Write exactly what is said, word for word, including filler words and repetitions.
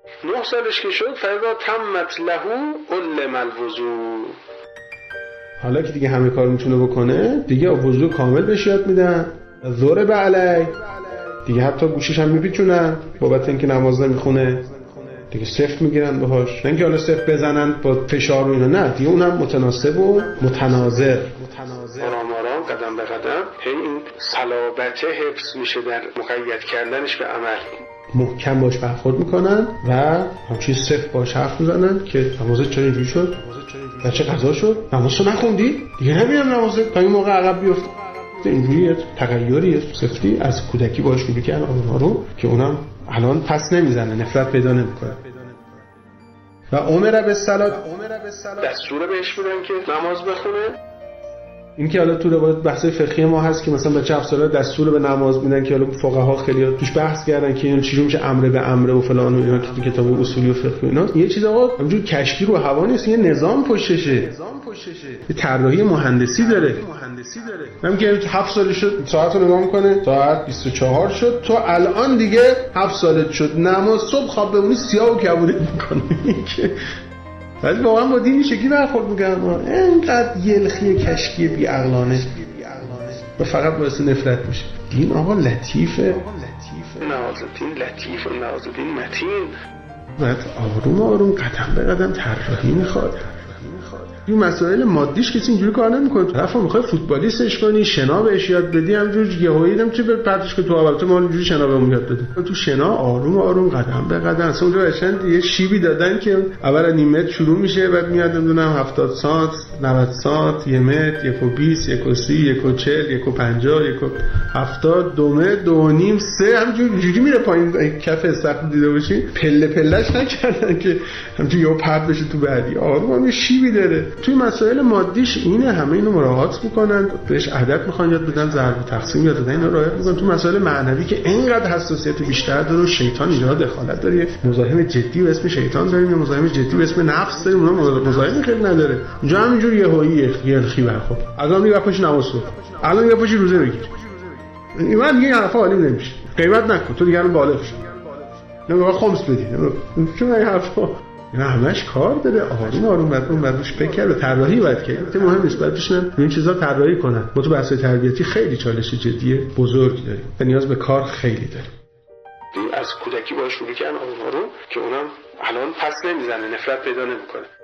نه سالش که شد فاذا تمت له علم الوضوء. حالا که دیگه همه کار میتونه بکنه، دیگه وضو کامل بهش یاد میدن. ضرب علی، دیگه حتی گوشش هم میپیچونن بابت اینکه نماز نمیخونه، دیگه سفت میگیرن باهاش، نه اینکه حالا سفت بزنن با فشار و اینا، نه دیگه اونم متناسب و متناظر، آرام آرام قدم به قدم. این صلابته حفظ میشه در مقید کردنش به عمل. محکم باش برخورد میکنن و همچین سفت باش حرف میزنن که نمازت چرا اینجوری شد؟ بچه قضا شد؟ نمازتو نخوندی؟ دیگه نمیام نمازت تا این موقع عقب بیفت. اینجوری تغییری سفتی از کودکی باش شروع کردن آروم آروم که اونم الان پس نمیزنه، نفرت پیدا نمیکنه. و عمر به صلات دستور بهش میدن که نماز بخونه. این که حالا تو روایت بحث فقهی ما هست که مثلا بچه هفت ساله دستور به نماز میدن که حالا فقها خیلی توش بحث کردن که این چجوری میشه امر به امر و فلان و اینا که تو کتاب اصولی و فقه و اینا. یه چیز آقا همونجوری کشکی رو هوا نیست، یه نظام پشتشه، یه طراحی مهندسی داره. همین که هفت سالش شد ساعت رو نگاه میکنه، ساعت بیست و چهار شد، تو الان دیگه هفت سالت شد، نماز صبح خواب بمونی سیاه و کبودت میکنه. ولی واقعا با دین شکلی برخورد میکنن، اینقدر یلخی کشکی بی عقلانه و فقط باعث نفرت میشه. دین آقا لطیفه، نوازالدین لطیف و نوازالدین متین. باید آروم آروم قدم به قدم طراحی میخواد. این مسائل مادیش کسی اینجوری کار نمیکنه. طرفو میخوای فوتبالیستش کنی، شنا بهش یاد بدی، همینجوری یهویی نمیشه چه پرتش که تو البته ما اینجوری شنا بهمون یاد بده. تو شنا آروم آروم قدم به قدم. اصلا اونجا قشنگ یه شیبی دادن که اول نیمه شروع میشه، بعد میاد نمیدونم هفتاد سانت، نود سانت، یک متر، یک و بیست، یک و سی، یک و چهل، یک و پنجاه، یک و هفتاد، دو متر، دو و نیم، سه، همینجوری میره پایین. کف استخر دیده باشی پله پلهش نکردن که همینجوری یهو پرت بشه تو بعدی. آروم یه شیبی داره. توی مسائل مادیش اینه، همه اینو مراعات میکنن، بهش عدد میخوان یاد بدن، ضرب و تقسیم یاد بدن، اینا رعایت میکنن. تو مسائل معنوی که اینقدر حساسیت بیشتر داره و شیطان اینجا دخالت داره، مزاحم جدی به اسم شیطان داریم یا مزاحم جدی به اسم نفس داریم، اونها مزاحم خیلی نداره. اونجا همینجوری یهویی یلخی برخورد. الان میگه پاش نماز خون، الان میگه پاش روزه بگیر. اینا دیگه حرفا عالی نمیشه. غیبت نکن، تو دیگه الان بالغ شو. نمیگه خمس بدی. چون این حرفا اینا همش کار داره. آروم آروم بعد اون بعدش فکر و طراحی باید کرد. البته مهم نیست، باید بشینن این چیزا طراحی کنن. ما تو بحث تربیتی خیلی چالش جدی بزرگ داریم و نیاز به کار خیلی داریم. از کودکی باش شروع کردن آروم آروم که اونم الان پس نمیزنه، نفرت پیدا نمیکنه.